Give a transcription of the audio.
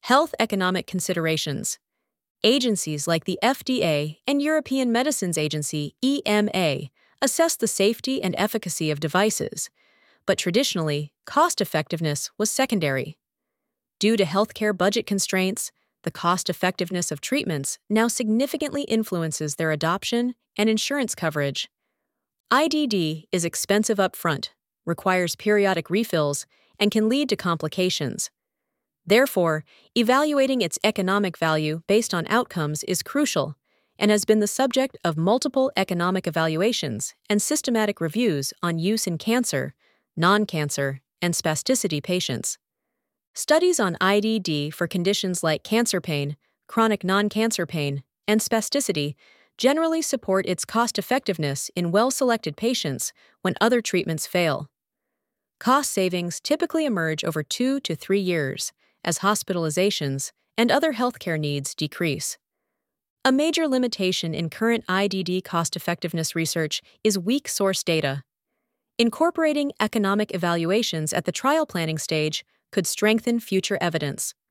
Health economic considerations. Agencies like the FDA and European Medicines Agency (EMA) assess the safety and efficacy of devices, but traditionally, cost-effectiveness was secondary. Due to healthcare budget constraints, the cost-effectiveness of treatments now significantly influences their adoption and insurance coverage. IDD is expensive upfront, requires periodic refills, and can lead to complications. Therefore, evaluating its economic value based on outcomes is crucial and has been the subject of multiple economic evaluations and systematic reviews on use in cancer, non-cancer, and spasticity patients. Studies on IDD for conditions like cancer pain, chronic non-cancer pain, and spasticity generally support its cost-effectiveness in well-selected patients when other treatments fail. Cost savings typically emerge over 2 to 3 years as hospitalizations and other healthcare needs decrease. A major limitation in current IDD cost-effectiveness research is weak source data. Incorporating economic evaluations at the trial planning stage could strengthen future evidence.